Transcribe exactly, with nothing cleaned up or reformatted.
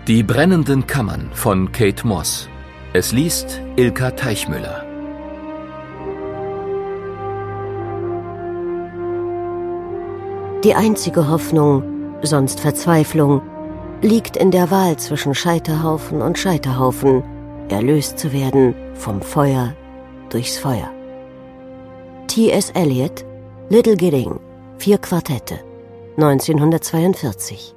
Die brennenden Kammern von Kate Moss. Es liest Ilka Teichmüller. Die einzige Hoffnung, sonst Verzweiflung, liegt in der Wahl zwischen Scheiterhaufen und Scheiterhaufen, erlöst zu werden vom Feuer durchs Feuer. T S Eliot, Little Gidding, vier Quartette, neunzehnhundertzweiundvierzig.